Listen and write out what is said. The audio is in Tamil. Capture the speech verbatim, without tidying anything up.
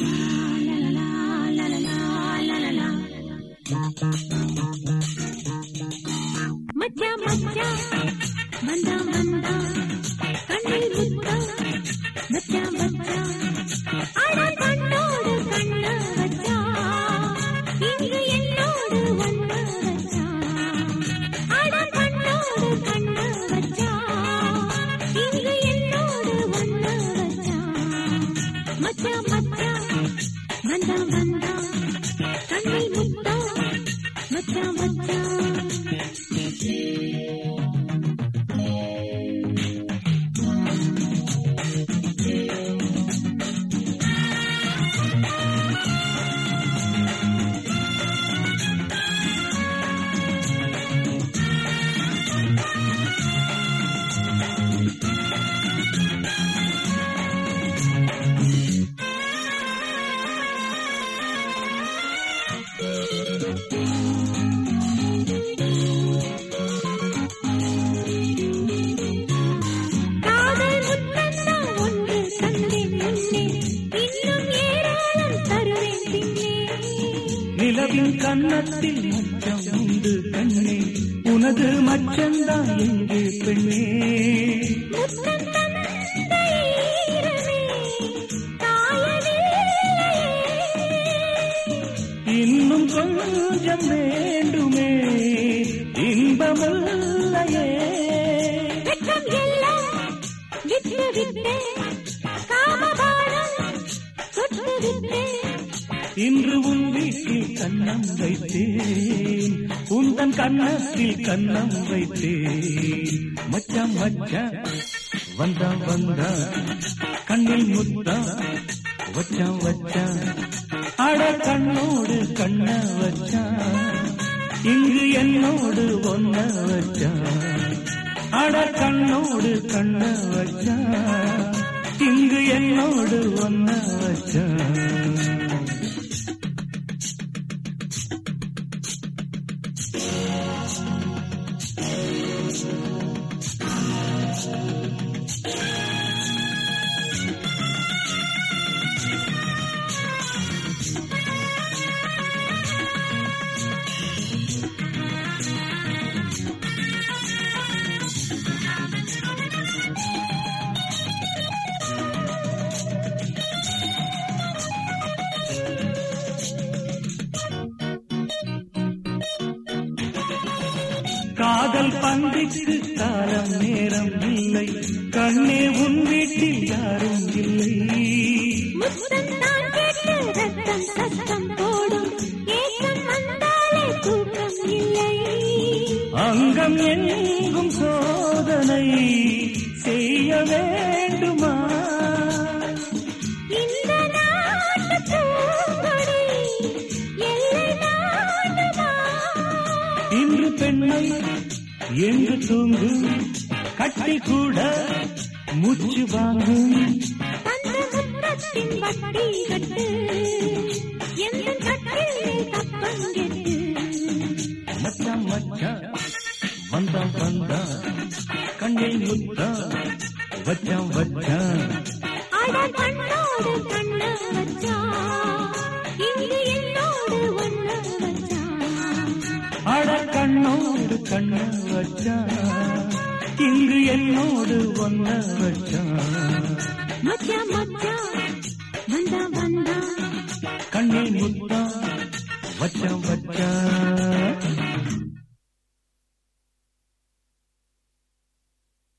மச்சா மச்சா வந்தா வந்தா கண்ணில் முத்தா மச்சா மச்சா அட கண்ணோடு கண்ண வச்சா இங்கு என்னோடு ஒண்ணு வச்சா அட கண்ணோடு கண்ண வச்சா இங்கு என்னோடு ஒண்ணு வச்சா மச்சா மச்சா வந்தா வந்தா கண்ணில் முத்தா மச்சா மச்சா நிலவின் கன்னத்தில் மச்சம் உண்டு கண்ணே உனது மச்சந்தான் எங்கே பெண்ணே இன்னும் கொஞ்சம் வேண்டுமே இன்பமில்லையே இன்று உன் வீட்டில் கண்ணம் வைத்தேன் உந்தன் கண்ணத்தில் கண்ணம் வைத்தேன் மச்சான் மச்சான் வந்தா வந்தா கண்ணில் முத்தா வச்சா வச்சா அட கண்ணோடு கண்ண வச்சா இங்கு என்னோடு ஒன்ன வச்சா அட கண்ணோடு கண்ண வச்சா இங்கு என்னோடு ஒன்ன வச்சா காதல் பந்திக்கு காலம் நேரம் இல்லை கண்ணே உன் வீட்டில் யாரும் இல்லை அங்கம் எங்கும் சோதனை செய்ய வேண்டுமா இன்று பெண்ணை எங்கு தூங்கும் கட்டி கூட மூச்சு வாங்கும் மச்சா மச்சா வந்தா வந்தா கண்ணில் முத்தா வச்சா வச்சா அட கண்ணோடு கண்ண வச்சா இங்கு என்னோடு ஒன்ன வச்சா மச்சா மச்சா வந்தா வந்தா கண்ணில் முத்தா வச்சா வச்சா